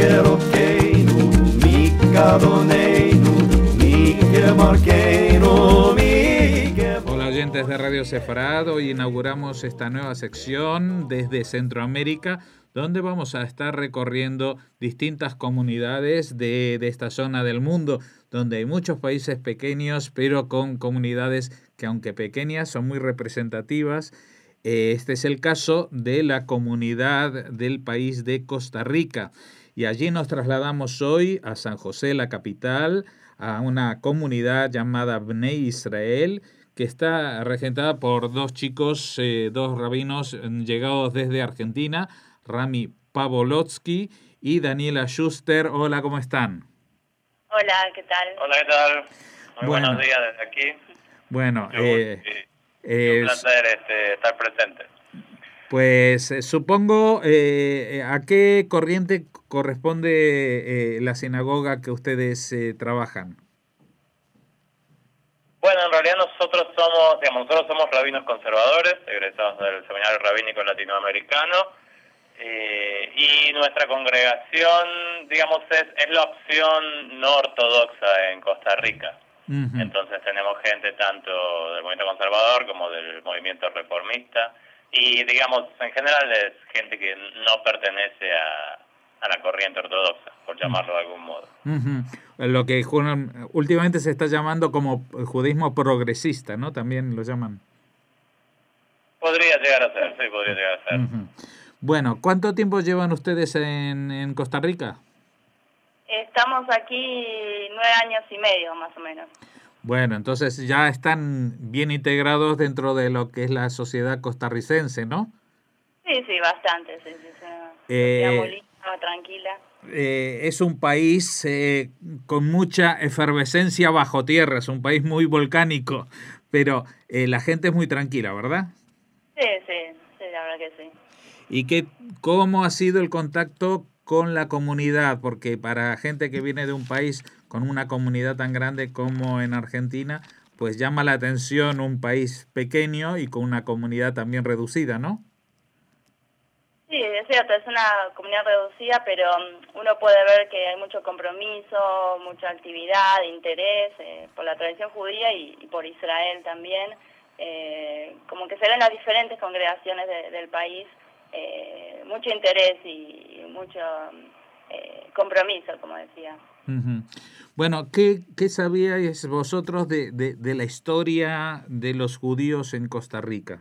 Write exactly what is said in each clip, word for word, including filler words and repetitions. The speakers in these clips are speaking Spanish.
Hola oyentes de Radio Sefarad, hoy inauguramos esta nueva sección desde Centroamérica, donde vamos a estar recorriendo distintas comunidades de, de esta zona del mundo, donde hay muchos países pequeños, pero con comunidades que, aunque pequeñas, son muy representativas. Este es el caso de la comunidad del país de Costa Rica. Y allí nos trasladamos hoy a San José, la capital, a una comunidad llamada Bnei Israel, que está regentada por dos chicos, eh, dos rabinos llegados desde Argentina, Rami Pavolotsky y Daniela Schuster. Hola, ¿cómo están? Hola, ¿qué tal? Hola, ¿qué tal? Muy bueno, buenos días desde aquí. Bueno, eh, eh, un placer este, estar presente. Pues eh, supongo, eh, ¿a qué corriente corresponde eh, la sinagoga que ustedes eh, trabajan? Bueno, en realidad nosotros somos, digamos, nosotros somos rabinos conservadores, egresados del Seminario Rabínico Latinoamericano, eh, y nuestra congregación, digamos, es, es la opción no ortodoxa en Costa Rica. Uh-huh. Entonces tenemos gente tanto del movimiento conservador como del movimiento reformista, y digamos, en general es gente que no pertenece a, a la corriente ortodoxa, por llamarlo de algún modo. Uh-huh. Lo que últimamente se está llamando como judaísmo progresista, ¿no? También lo llaman. Podría llegar a ser, sí, podría llegar a ser. Uh-huh. Bueno, ¿cuánto tiempo llevan ustedes en, en Costa Rica? Estamos aquí nueve años y medio, más o menos. Bueno, entonces ya están bien integrados dentro de lo que es la sociedad costarricense, ¿no? Sí, sí, bastante. Sí, sí, sí. Eh, muy linda, tranquila. Eh, es un país eh, con mucha efervescencia bajo tierra, es un país muy volcánico, pero eh, la gente es muy tranquila, ¿verdad? Sí, sí, sí, la verdad que sí. ¿Y qué, cómo ha sido el contacto con la comunidad? Porque para gente que viene de un país con una comunidad tan grande como en Argentina, pues llama la atención un país pequeño y con una comunidad también reducida, ¿no? Sí, es cierto, es una comunidad reducida, pero uno puede ver que hay mucho compromiso, mucha actividad, interés eh, por la tradición judía y, y por Israel también. Eh, como que se ven las diferentes congregaciones de, del país, eh, mucho interés y, y mucho eh, compromiso, como decía. Uh-huh. Bueno, ¿qué, qué sabíais vosotros de, de, de la historia de los judíos en Costa Rica?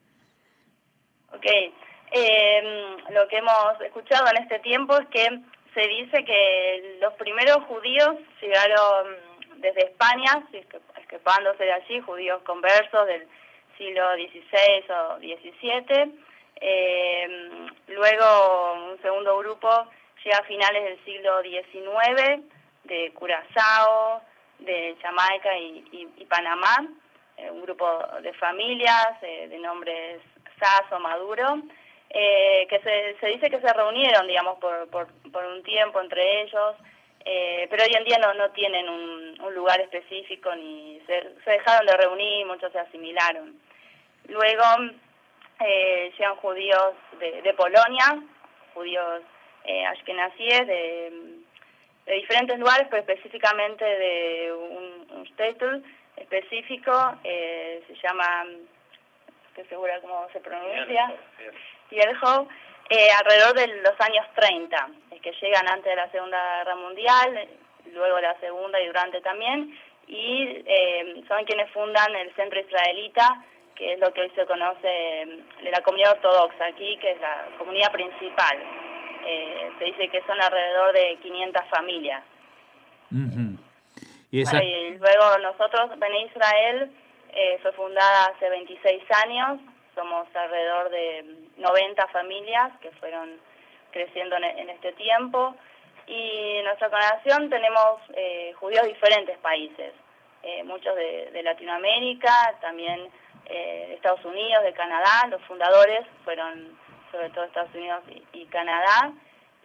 Ok, eh, lo que hemos escuchado en este tiempo es que se dice que los primeros judíos llegaron desde España, escapándose de allí, judíos conversos del siglo dieciséis o diecisiete. Eh, luego un segundo grupo llega a finales del siglo diecinueve, de Curazao, de Jamaica y, y, y Panamá, eh, un grupo de familias eh, de nombres Sasso, Maduro, eh, que se, se dice que se reunieron, digamos, por, por, por un tiempo entre ellos, eh, pero hoy en día no, no tienen un, un lugar específico ni se, se dejaron de reunir, muchos se asimilaron. Luego eh, llegan judíos de, de Polonia, judíos eh, ashkenazíes de, de diferentes lugares, pero específicamente de un, un shtetl específico, eh, se llama, estoy segura cómo se pronuncia, Yelhov, eh, alrededor de los años treinta, es que llegan antes de la Segunda Guerra Mundial, luego de la Segunda y durante también, y eh, son quienes fundan el Centro Israelita, que es lo que hoy se conoce de la comunidad ortodoxa aquí, que es la comunidad principal. Eh, se dice que son alrededor de quinientas familias. Uh-huh. ¿Y, esa... y luego nosotros, Bnei Israel, eh, fue fundada hace veintiséis años, somos alrededor de noventa familias que fueron creciendo en, en este tiempo, y en nuestra congregación tenemos eh, judíos de diferentes países, eh, muchos de, de Latinoamérica, también eh, de Estados Unidos, de Canadá. Los fundadores fueron sobre todo Estados Unidos y, y Canadá,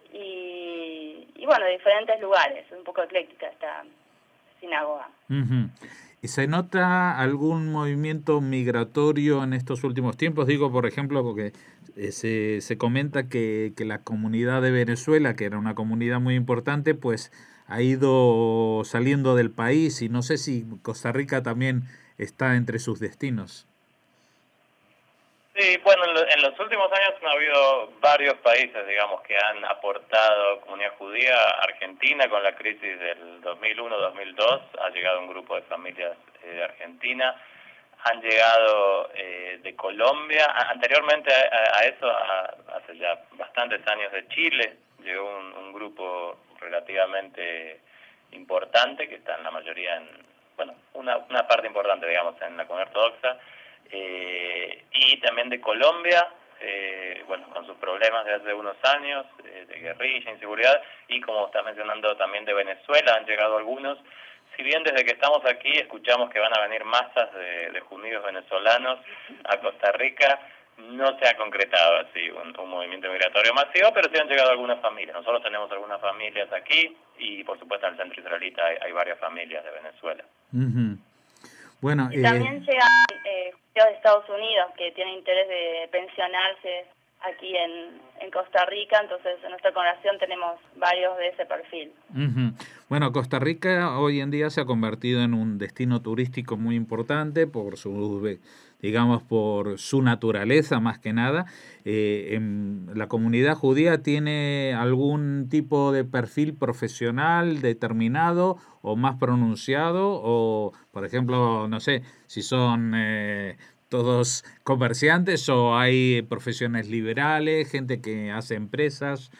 y, y bueno, de diferentes lugares, un poco ecléctica esta sinagoga. Uh-huh. ¿Y se nota algún movimiento migratorio en estos últimos tiempos? Digo, por ejemplo, porque eh, se, se comenta que, que la comunidad de Venezuela, que era una comunidad muy importante, pues ha ido saliendo del país y no sé si Costa Rica también está entre sus destinos. Sí, bueno, en, lo, en los últimos años han habido varios países, digamos, que han aportado comunidad judía. Argentina, con la crisis del dos mil uno dos mil dos, ha llegado un grupo de familias eh, de Argentina. Han llegado eh, de Colombia. A, anteriormente a, a eso, a, hace ya bastantes años, de Chile, llegó un, un grupo relativamente importante, que está en la mayoría en, bueno, una, una parte importante, digamos, en la comunidad ortodoxa. Eh, y también de Colombia, eh, bueno, con sus problemas de hace unos años, eh, de guerrilla, inseguridad, y como está mencionando también de Venezuela, han llegado algunos. Si bien desde que estamos aquí escuchamos que van a venir masas de, de judíos venezolanos a Costa Rica, no se ha concretado así un, un movimiento migratorio masivo, pero sí han llegado algunas familias. Nosotros tenemos algunas familias aquí y por supuesto en el centro israelita hay, hay varias familias de Venezuela. Uh-huh. Bueno, y también eh... llegan eh, de Estados Unidos que tienen interés de pensionarse aquí en, en Costa Rica, entonces en nuestra congregación tenemos varios de ese perfil. Uh-huh. Bueno, Costa Rica hoy en día se ha convertido en un destino turístico muy importante por su, digamos, por su naturaleza más que nada. Eh, en la comunidad judía tiene algún tipo de perfil profesional determinado o más pronunciado, o por ejemplo, no sé, si son eh, todos comerciantes o hay profesiones liberales, gente que hace empresas.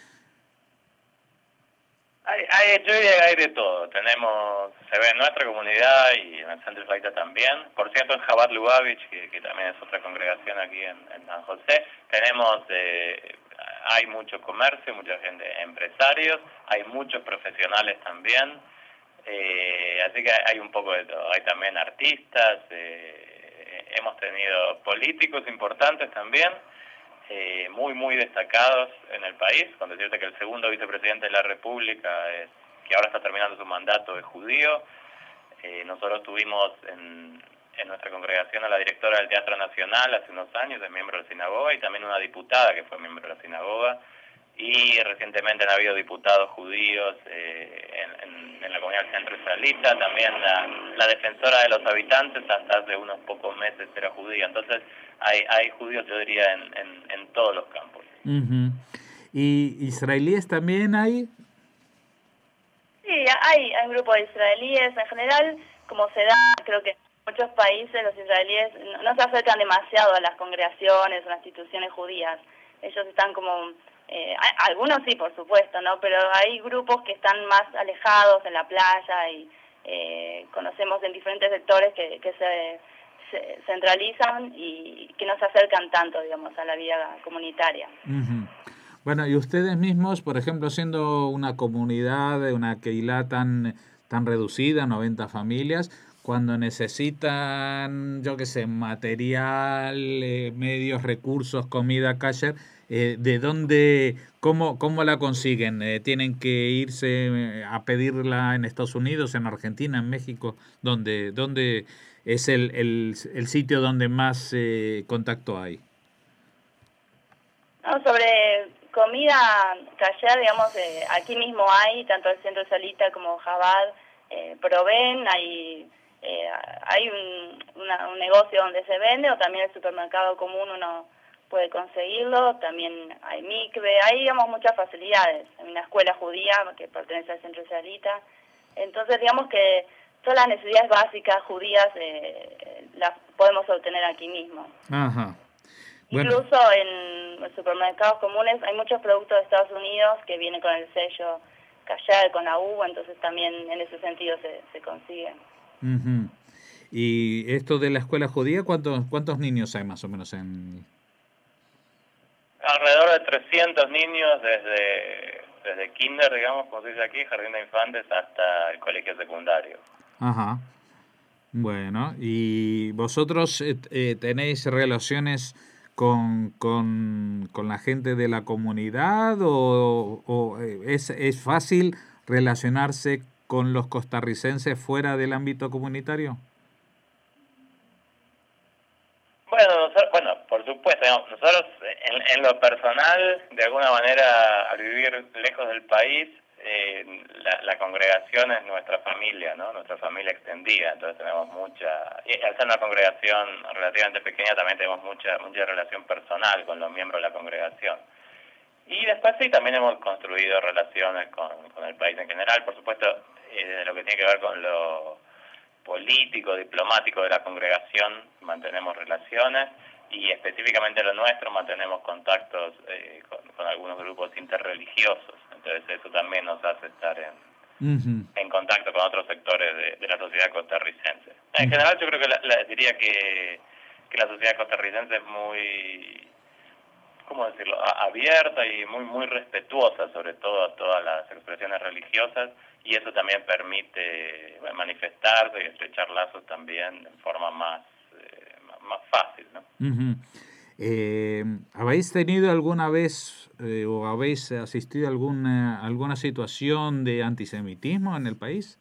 Hay, hay, yo diría que hay de todo. Tenemos, se ve en nuestra comunidad y en el centro israelita también. Por cierto, en Chabad Lubavitch, que, que también es otra congregación aquí en, en San José, tenemos, eh, hay mucho comercio, mucha gente, empresarios, hay muchos profesionales también. Eh, así que hay un poco de todo. Hay también artistas, eh, hemos tenido políticos importantes también. Eh, muy, muy destacados en el país, con decirte que el segundo vicepresidente de la República, es, que ahora está terminando su mandato, es judío. Eh, nosotros tuvimos en, en nuestra congregación a la directora del Teatro Nacional hace unos años, es miembro de la sinagoga, y también una diputada que fue miembro de la sinagoga. Y recientemente han habido diputados judíos eh, en, en, en la comunidad del centro israelita, también la, la defensora de los habitantes hasta hace unos pocos meses era judía. Entonces hay, hay judíos, yo diría, en, en, en todos los campos. Uh-huh. ¿Y israelíes también hay? Sí, hay, hay un grupo de israelíes. En general, como se da, creo que en muchos países los israelíes no, no se acercan demasiado a las congregaciones o las instituciones judías. Ellos están como... Eh, algunos sí, por supuesto, ¿no? Pero hay grupos que están más alejados en la playa y eh, conocemos en diferentes sectores que, que se, se centralizan y que no se acercan tanto, digamos, a la vida comunitaria. Uh-huh. Bueno, y ustedes mismos, por ejemplo, siendo una comunidad, una keilá tan, tan reducida, noventa familias, cuando necesitan, yo qué sé, material, eh, medios, recursos, comida, kasher, eh, ¿de dónde, cómo, cómo la consiguen? Eh, ¿Tienen que irse a pedirla en Estados Unidos, en Argentina, en México? ¿Dónde, dónde es el, el, el sitio donde más eh, contacto hay? No, sobre comida kasher, digamos, eh, aquí mismo hay, tanto el Centro Israelita como Chabad eh, proveen, hay... Eh, hay un, una, un negocio donde se vende, o también el supermercado común uno puede conseguirlo, también hay mikve, hay, digamos, muchas facilidades. Hay una escuela judía que pertenece al centro israelita, entonces digamos que todas las necesidades básicas judías eh, las podemos obtener aquí mismo. Ajá. Bueno. Incluso en los supermercados comunes hay muchos productos de Estados Unidos que vienen con el sello kasher, con la uva, entonces también en ese sentido se, se consiguen. Uh-huh. Y esto de la escuela judía, ¿cuántos cuántos niños hay más o menos en...? Alrededor de trescientos niños desde, desde kinder, digamos, como se dice aquí, jardín de infantes, hasta el colegio secundario. Ajá. Bueno, ¿y vosotros eh, eh, tenéis relaciones con, con, con la gente de la comunidad o, o es, es fácil relacionarse con los costarricenses fuera del ámbito comunitario? Bueno, nosotros, bueno, por supuesto, nosotros en, en lo personal, de alguna manera, al vivir lejos del país, eh, la, la congregación es nuestra familia, ¿no? Nuestra familia extendida, entonces tenemos mucha... Y al ser una congregación relativamente pequeña, también tenemos mucha mucha relación personal con los miembros de la congregación. Y después sí, también hemos construido relaciones con, con el país en general, por supuesto, eh, lo que tiene que ver con lo político, diplomático de la congregación, mantenemos relaciones, y específicamente lo nuestro, mantenemos contactos eh, con, con algunos grupos interreligiosos, entonces eso también nos hace estar en, uh-huh. en contacto con otros sectores de, de la sociedad costarricense. En general yo creo que la, la, diría que, que la sociedad costarricense es muy, ¿cómo decirlo?, abierta y muy muy respetuosa, sobre todo a todas las expresiones religiosas, y eso también permite bueno, manifestarse y estrechar lazos también en forma más eh, más fácil, ¿no? Uh-huh. Eh, ¿Habéis tenido alguna vez eh, o habéis asistido a alguna alguna situación de antisemitismo en el país?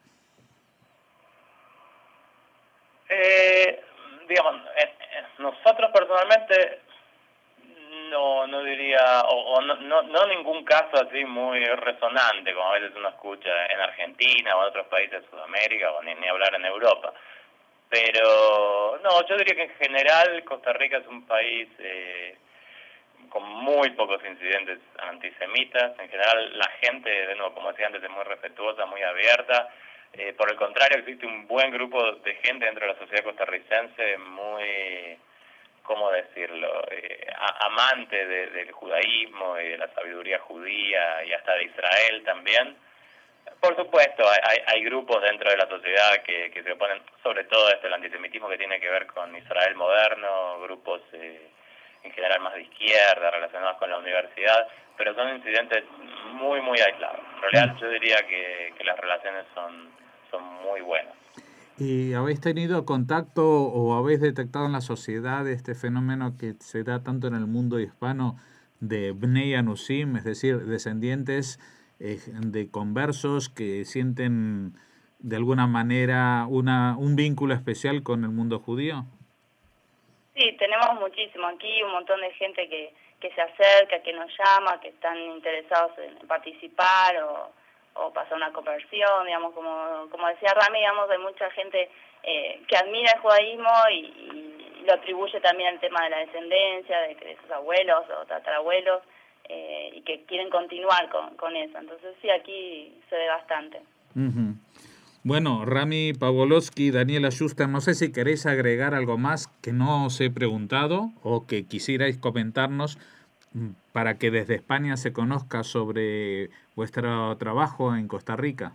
Eh, digamos, eh, nosotros personalmente no no diría, o, o no, no no ningún caso así muy resonante, como a veces uno escucha en Argentina o en otros países de Sudamérica, o ni, ni hablar en Europa. Pero no, yo diría que en general Costa Rica es un país eh, con muy pocos incidentes antisemitas. En general la gente, de nuevo, como decía antes, es muy respetuosa, muy abierta. Eh, por el contrario, existe un buen grupo de gente dentro de la sociedad costarricense muy, ¿cómo decirlo?, eh, amante de, del judaísmo y de la sabiduría judía y hasta de Israel también. Por supuesto, hay, hay grupos dentro de la sociedad que, que se oponen, sobre todo este, el antisemitismo que tiene que ver con Israel moderno, grupos eh, en general más de izquierda, relacionados con la universidad, pero son incidentes muy, muy aislados. En realidad yo diría que, que las relaciones son, son muy buenas. ¿Y habéis tenido contacto o habéis detectado en la sociedad este fenómeno que se da tanto en el mundo hispano de Bnei Anusim, es decir, descendientes eh, de conversos que sienten de alguna manera una un vínculo especial con el mundo judío? Sí, tenemos muchísimo. Aquí un montón de gente que, que se acerca, que nos llama, que están interesados en participar o... o pasar una conversión, digamos, como como decía Rami, digamos, hay mucha gente eh, que admira el judaísmo y, y lo atribuye también al tema de la descendencia, de, de sus abuelos o tatarabuelos, eh, y que quieren continuar con, con eso. Entonces sí, aquí se ve bastante. Uh-huh. Bueno, Rami Pawlowski, Daniela Schuster, no sé si queréis agregar algo más que no os he preguntado o que quisierais comentarnos para que desde España se conozca sobre vuestro trabajo en Costa Rica.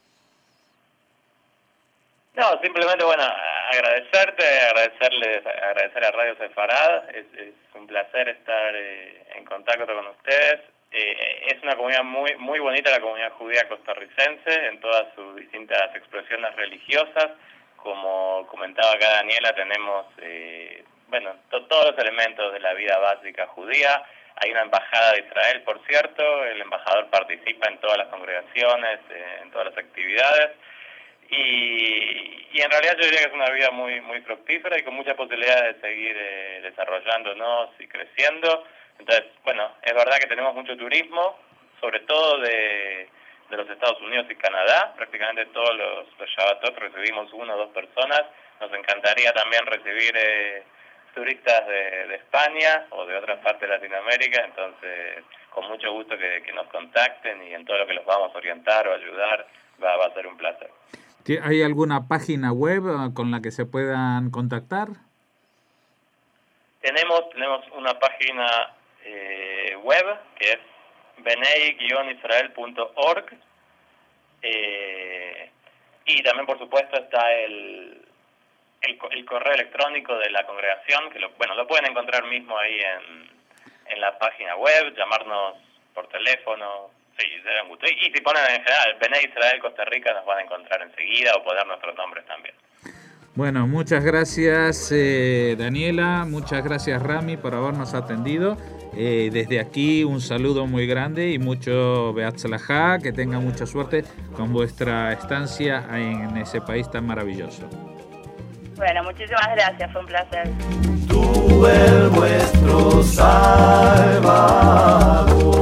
No, simplemente, bueno, agradecerte, agradecerles, agradecer a Radio Sefarad. Es, es un placer estar eh, en contacto con ustedes. Eh, es una comunidad muy muy bonita, la comunidad judía costarricense, en todas sus distintas expresiones religiosas. Como comentaba acá Daniela, tenemos, eh, bueno, to- todos los elementos de la vida básica judía. Hay una embajada de Israel, por cierto, el embajador participa en todas las congregaciones, eh, en todas las actividades, y, y en realidad yo diría que es una vida muy muy fructífera y con mucha posibilidad de seguir eh, desarrollándonos y creciendo. Entonces, bueno, es verdad que tenemos mucho turismo, sobre todo de, de los Estados Unidos y Canadá. Prácticamente todos los, los Shabbatot recibimos uno o dos personas. Nos encantaría también recibir eh, turistas de, de España o de otras partes de Latinoamérica, entonces con mucho gusto que, que nos contacten y en todo lo que los vamos a orientar o ayudar va, va a ser un placer. ¿Hay alguna página web con la que se puedan contactar? Tenemos tenemos una página eh, web que es benei guion israel punto org, eh, y también por supuesto está el El, el correo electrónico de la congregación, que lo, bueno, lo pueden encontrar mismo ahí en, en la página web, llamarnos por teléfono, sí, será un gusto. Y, y si ponen en general Bnei Israel Costa Rica, nos van a encontrar enseguida o poner nuestros nombres también. Bueno, muchas gracias eh, Daniela, muchas gracias Rami por habernos atendido. Eh, desde aquí un saludo muy grande y mucho beatzlajá, que tengan mucha suerte con vuestra estancia en ese país tan maravilloso. Bueno, muchísimas gracias, fue un placer. Emmanuel, nuestro Salvador.